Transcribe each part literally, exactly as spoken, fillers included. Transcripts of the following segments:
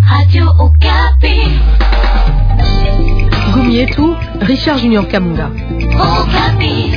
Radio Okapi. Gumietu, Richard Junior Kamunga. Okapi.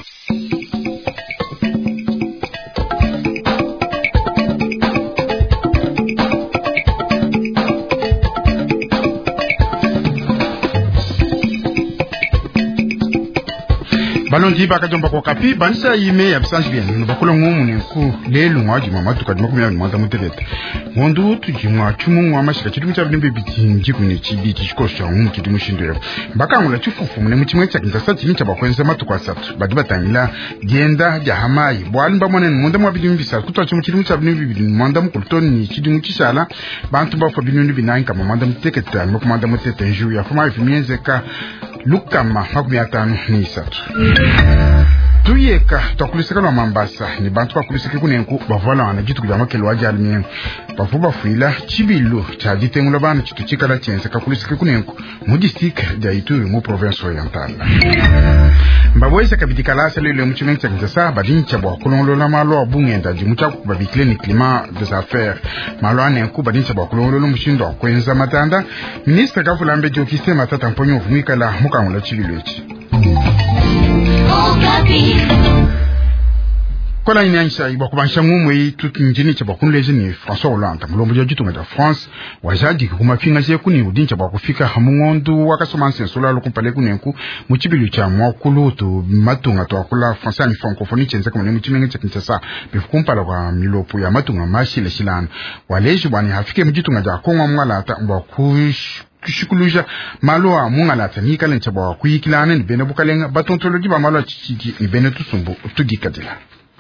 Balondi bakajomba kwa kapi banisa yime ya bisanji bien bakolo ngumu nenku lelo ngwaji mama tukadima kumya mwanda mutelete ngondo tujimwa chumu ngwa mashika chitu cha bimbe bitinji kune chidi chikosha umu kitu mushindo bakangula chufufu mune muchimwe cha kinza sati mincha bakwenza matukwa satu badi batangila genda jahamayi bwalimba mwana mwanda mwa bidimi bisa kutwa chumu chitu cha bimbe bidimi mwanda mukultoni chidi muchishala bantu bafa binu binayi kama mwanda muteketa mwanda mutete nju ya fuma ifimienzeka lukama makumi atano ni isatu tuyeka takulisika lwa mambasa ni bantu bakulisika kunenku bavala wana jitu kujama kelo waji alimien bafuba fuila chibilo cha ditengula bana chitu chikala chense kakulisika kunenku mu district ya Ituri mu province oriental mbaweza kabidika lasa lele mchimencha kinjasa badincha bwa kulongolola malo abungenda jimucha kubabikile ni climat des affaires malo anenku badincha bwa kulongolola mushindo kwenza matanda ministre kafulambe jokiste matata mponyo vumikala mukangula chibilo echi kola inansha iba kubansha ngumwe tutinjini cha bakunleze ni François Hollande mulombo ya jitu ngata France wajaji kuma finga je kuni udincha ba kufika hamungondo wakasomanse sola lokumpale kunenku muchibilu cha mwakuluto matunga to akula français ni francophonie chenza kama ni chimenga cha kinshasa bifukumpala kwa milopo ya matunga mashile shilana waleji bwani hafike mujitu ngata kongwa mwala ta mba kush kushikuluja malo a mungala tani kalen chaba kuyikilana ni bene bukalenga batontologi ba malo chichi ni bene tusumbu tugikadila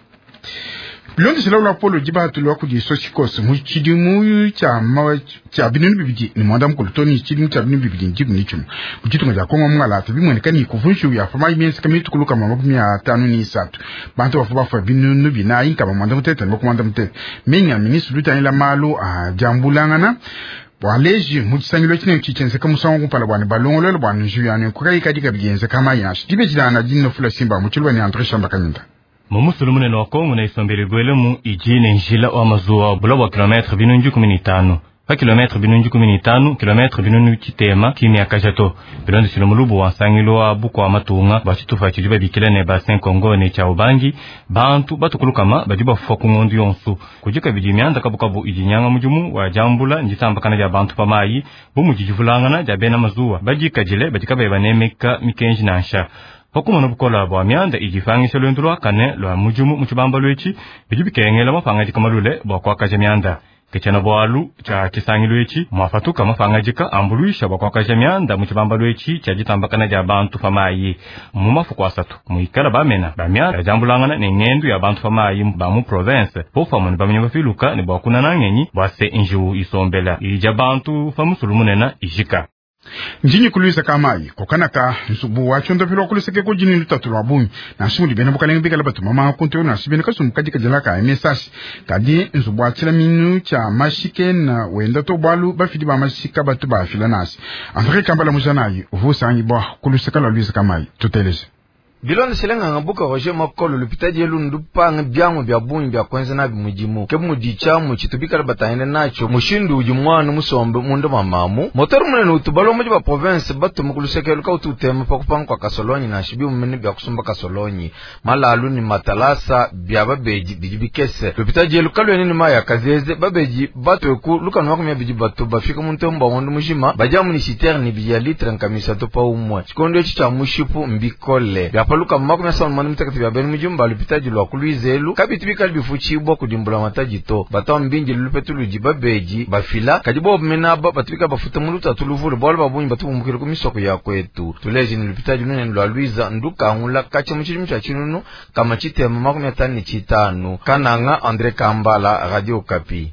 Londi sila ula polo jiba tulwa kuji sosikos mu chidimu cha ma cha binunu bibiji ni mwanda mkulutoni chidimu cha binunu bibiji njibu nichumu kujitu ngaja kongo mwala tabi mweneka ni kufunshu ya fama imensi kama itu kuluka mamabumi ya tanu ni isatu bantu wafuba fa binunu bina inka mwanda mtete mwanda mwanda mtete minga ministru luta nila malo a jambulangana waleji mujisangilo chine chichense kamusango kumpala bwani balongolelo bwani njuyane kukaika dika bigenze kama yashi dibe jilana jino fula simba muchilwa ni Andre Shamba Kanyinda Mumusulumu no Kongo na isombele gwelemu ijine njila wa mazuwa bula wa kilometre binunju kumini tano. Pa kilometre binunju kumini tano, kilometre binunju chitema kimi ya kajato. Bilondi silumulubu wa sangilo wa buko wa matunga, bachitu fachiluba bikile ne basen Kongo ne cha ubangi, bantu batu kulukama, bajiba fuku ngondu yonsu. Kujika bijimianda kabukabu ijinyanga mujumu, wa jambula, njitamba kana ja bantu pa mayi, bumu jijifulangana, ja bena mazuwa. Bajika jile, bajika bebanemeka mikenji nansha. Hokuma nobukola bwa myanda ijifangisha lwendulwa kane lwa mujumu muchibamba lwechi bijibikengela mafanga jikamalule bwa kwakaje myanda kechana bwalu cha kisangi lwechi mwafatuka mafanga jika ambuluisha bwa kwakaje myanda muchibamba lwechi cha jitambakana ja bantu famayi mu mafuko asatu muikala bamena bamyanda jambulangana ne ngendu ya bantu famayi ba mu province pofa mun bamenya bafiluka ne bwa kunana ngenyi bwa se inju isombela ija bantu famusulumunena ijika njinyi kuluisa kamayi kokanaka nsubu wacho ndopilo kuliseke ko jini lutatulwa bunyi na shimuli bena bukalenga bikala batu mama konto na shibena kasum kajika jalaka message kadi nsubu wachila minu cha mashike na wenda to balu bafidi ba mashika batu ba filanasi Andre Kambala mujanayi uvusanyi bwa kuliseka la luisa kamayi tuteleze Bilonde selenga ngabuka Roger Makolo lupitaji elu ndupanga byangu bya bunyi bya kwenza na bimujimu kebu mudicha mu chitubika batayende nacho mushindu ujumwana musombe mundo mamamu motoru munene utubalo moja ba province batu mukuluseke luka ututema pakupanga kwa Kasolonyi na shibi umene bya kusumba Kasolonyi malalu ni matalasa bya babeji bijibikese lupitaji elu kalwe nini maya kazeze babeji batu eku luka nwakumya biji batu bafika muntemba wondo mujima bajamu ni shiter ni biya litre nkamisa topa umwe chikondo echi cha mushipu mbikole bya luka makumi asanu mani mtakatifu ya beni mjumba lupitaji lwa kuluizelu kabiti bikali bifuchibwa kudimbula mataji to batawa mbinji lupetuluji babeji bafila kajibo menaba batibika bafuta muluta tuluvule bwala babunyi batubumukile kumisoko ya kwetu tuleji ni lupitaji nune lwa luiza nduka angula kache mchidimu cha chinunu kama chitema makumi atani chitanu kananga Andre Kambala Radio Okapi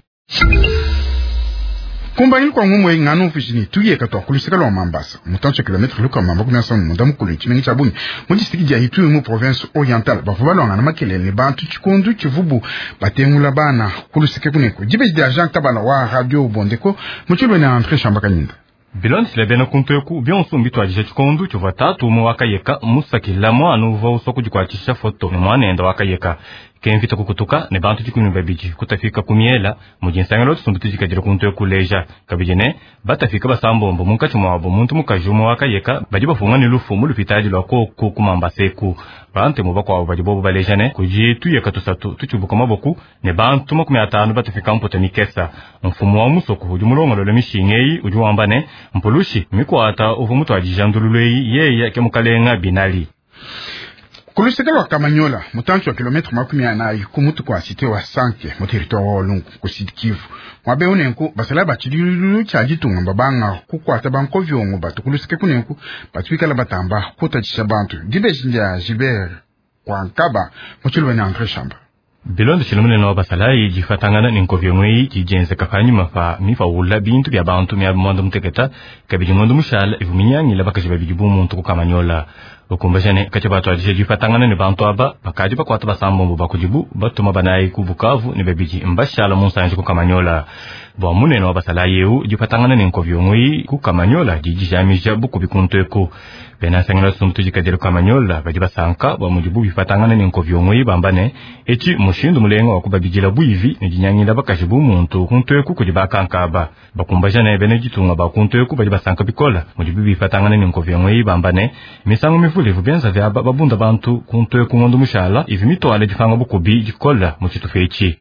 Kumbani kwa ngumwe nganu ofisini tuye katwa kulisika lwa mambasa mutancho kilometre luka mamba kumya sa munda mukulu chimengi cha bunyi mundi stiki ya Ituri mu province orientale bafuba lwa ngana makelele bantu chikundu chivubu batengula bana kulisika kuneko jibe de agent kabala wa Radio Bondeko muchilwe na Andre Shamba Kanyinda Bilon sile bena kunteku bionso mbitu ajisha chikondu chuva tatu mu wakayeka musakila mwanu uva usoku jikuachisha foto ni mwanenda wakayeka kenvita kukutuka ne bantu jikuni babiji kutafika kumiela mujinsangalo tusumbutu jikajira kunto kuleja kabijene batafika basambombo munkachi mwabo muntu mukajumo wakayeka bajiba funga ni lufu mulupitaji lwako kukumamba seku bante mubako bajibo balejane kujitu yakatusatu tuchubuka maboku ne bantu makumi atanu batafika mpotani kesa mfumo wa musoko hujumurongo lole mishingei ujuwambane mpulushi mikwata uvumutu ajijandululei yeye kemukalenga binali kulusika lwa Kamanyola mutanchu wa kilometre makumi anayi kumutu kwa site wa sanke mu territoire wa Walungu ku Sud Kivu mwabe unenku basala bachilulu chajitunga mbabanga kukwata banko vyongo batu kulusika kunenku batwikala batamba kutachisha bantu dibeshinja Gilbert kwa nkaba muchilwe na Andre Chamba bilondo chilumune no basalayi jifatangana ninkovyomwe jijenze kafanyi mafa mifa ula bintu bya bantu mya mondo muteketa kabijimondo mushala ivuminyangi labakaje babijibu muntu ku Kamanyola ukumbashane kachibatu ajije jifatangana ne bantu aba bakaje bakwata basambombo bakujibu batuma banayi ku Bukavu ne babiji mbashala munsanje ku Kamanyola bwa munene wa basalayi eu jifatangana ninkovyomwe ku Kamanyola jijijamija buku bikunteko bena sangala sumtu jikadero Kamanyola bajibasanka bwa mujibu bifatangana ninkovyomwe bambane eti mushindu mulenga wakubabijila buivi nijinyanyira bakajibu muntu kuntweku kujibakankaba bakumbajana bene jitunga bakuntweku bajibasanka bikola mujibu bifatangana ninkovyomwe bambane misango mivule vubenza vya babunda bantu kuntweku ngondo mushala ivi mitwale jifanga bukubi jikola muchitufechi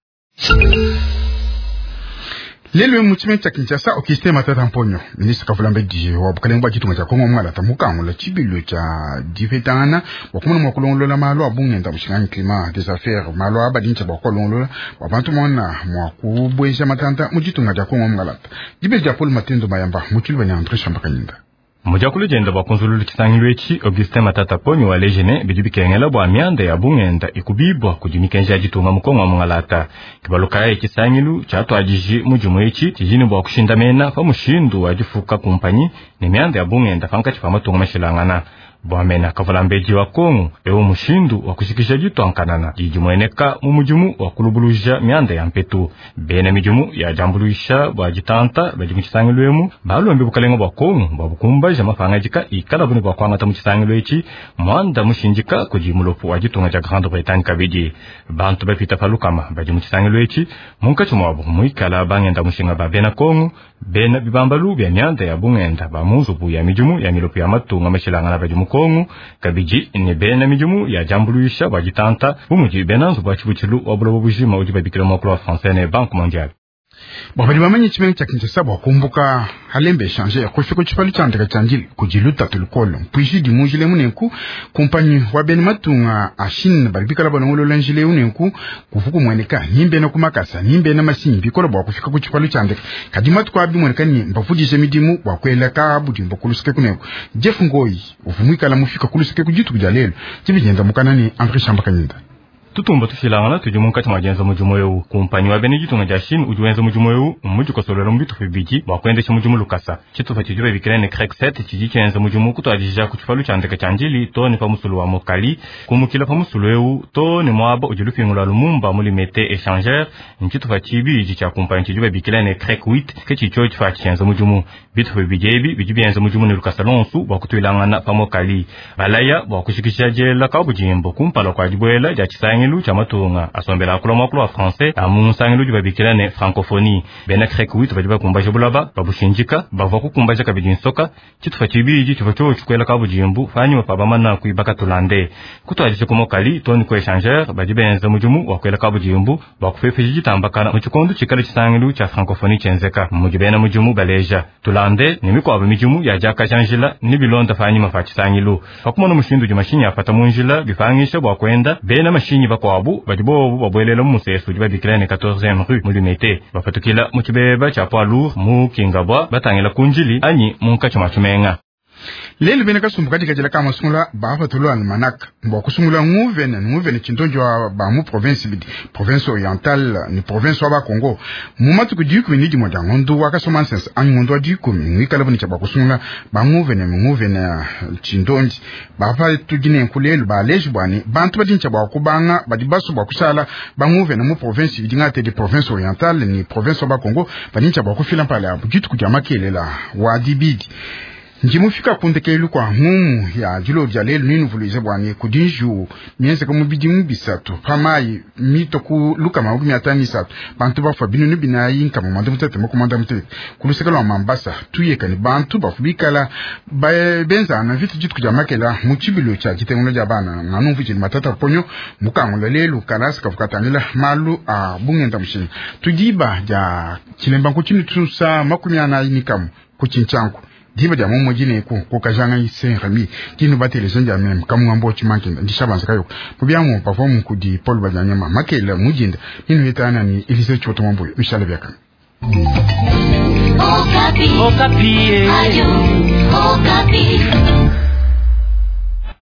lelo muchime cha Kinshasa okiste matata mponyo ministre Kavulambe di wa bukalengwa jitunga cha Kongo mwala tamukango la chibilo cha difetana wakumuna mwakulongolola malo abungenda mushingani climat des affaires malo abadincha bakolongolola wabantu mwana mwakubwesha matanta mujitunga cha Kongo mwala jibe ja Paul Matendo Mayamba muchilwa ni Andre Chamba Kanyinda mujakulu jenda bakonzululu kisangilwechi Augustin Matata Ponyo wa lejene bijubikengela bwa myanda ya bungenda ikubibwa kujimikenja jitunga mukongo mngalata kibalukaya kisangilu chato ajiji mujumwechi tijini bwa kushindamena fa mushindu wajifuka kumpanyi ni myanda ya bungenda fanka chifama tunga mashilangana bwamena Kavulambeji wa Kongo ewo mushindu wa kushikisha jitu ankanana jijumweneka mumujumu wa kulubuluja myanda ya mpetu bena mijumu ya jambuluisha bwa jitanta bajimu chisangilwemu balombe bukalenga bwa Kongo bwa bukumba jama fangajika ikala buni bwa kwangata mu chisangilwechi mwanda mushinjika kujimulopu wa jitunga ja Grande Bretagne kabiji bantu bapita falukama bajimu chisangilwechi munkachi mwabu muikala bangenda mushinga ba bena Kongo bena bibambalu bya myanda ya bungenda ba muzubu ya mijumu ya milopu ya matunga mashilangana bajimu Kongo kabiji ne bena mijumu ya jambuluisha wajitanta bumuji benanzo bwachibuchilu wabulo bujima ujibabikira makuru français ne Banque mondiale Bwabali bamanyi chimengi cha Kinshasa bwakumbuka halembe échanger kufika chipali chandika chanjili kujiluta tulukolo mpwishi di mujile munenku kumpanyi wabeni matunga ashini balibikala banongolo lanjile unenku kufuku mweneka nimbe na kumakasa nimbe na masini bikola bwa kufika kuchipali chandika kadimatu kwa abi mweneka ni mbafujishe midimu wakweleka abudi mbakulusike kunenku Jeff Ngoyi ufumwikala mufika kulusike kujitu kujalelo chibijenda mukanani Andre Chamba Kanyinda tutumba tushilangana tujimunka chamajenza mujumoyo kumpanyi wa benejitunga jashin ujuwenza mujumoyo umuju kosolero mbitu fibiji wakwendesha mujumu lukasa chitufa chijuwe vikirene krek set chijichenza mujumu kutu ajija kuchifalu chandeka chanjili to ni pamusulu wa mokali kumukila pamusulu eu to ni mwaba ujulufingula lumumba mulimete échangeur nchitufa chibiji cha kumpanyi chijuwe vikirene krek huit kechicho chifa chenza mujumu bitu fibijebi bijubienza mujumu ni lukasa lonsu wakutuilangana pamokali balaya wakushikisha jela kabujimbo kumpala kwa jibwela jachisanga ngilu chamatunga asombela kuloma kulwa français amunsangilu jibabikirane francophonie bena krek huit bajiba kumbaje bulaba babushinjika bava kukumbaje kabijinsoka chitufa chibiji chifacho chukwela kabujimbu fanywa pabamana kuibaka tulande kutwaje kumokali toni ko échangeur bajibenza mujumu wakwela kabujimbu bakufefe jitambakana muchikondo chikale chisangilu cha francophonie chenzeka mujibena mujumu baleja tulande nimiko abamijumu ya jaka chanjila nibilonda fanyima fachisangilu fakumona mushindu jimashinya afata munjila bifangisha bwakwenda bena mashinyi bakwabu bajibo babwelela musesu jibabikirane quatorzième rue mulimete bafatukila mukibeba cha poids lourd mu kingabwa batangela kunjili anyi munka chumachumenga lelo bene kasumbuka dikajela kama sungula ba fatulu almanak mbo kusungula nguvene nguvene chindonjwa ba mu province bidi province orientale ni province wa Congo mumatu kudiku ni dimo dangondo wakasoma sense angondo diku ngikala boni chaba kusungula ba nguvene nguvene chindonji ba fa tugine kulelo ba leji bwani bantu badincha ba kubanga badibaso ba kusala ba nguvene mu province bidi ngate de province orientale ni province wa Congo badincha ba kufila pala bujitu kujamakelela wa dibidi njimufika kundekelu kwa ngumu ya jilo jalelu ninu vuluize bwane kudinju miense kama bidimu bisatu pamai mito ku luka mabu miatani satu bantu bafa binunu binayi nkama manda mutete moko manda mutete kuluseka lwa mambasa tuyeka ni bantu bafu bikala benza na vitu jitu kujamakela muchibilo cha kitengulo jabana nanu vichi ni matata ponyo mukangulo lelu kalasi kafukatanila malu a bungenda mshini tujiba ja chilemba kuchini tusa makumiana inikamu kuchinchanku diba ja momo jine ko ko kajanga ise rami kinu batele sonja mem kamu ambo chimanke ndishabanza kayo kubyamo perform ku di Paul Bajanyama makela mujinda inu yetana ni Elise Choto mambo mishala byaka Okapi Okapi Ayo Okapi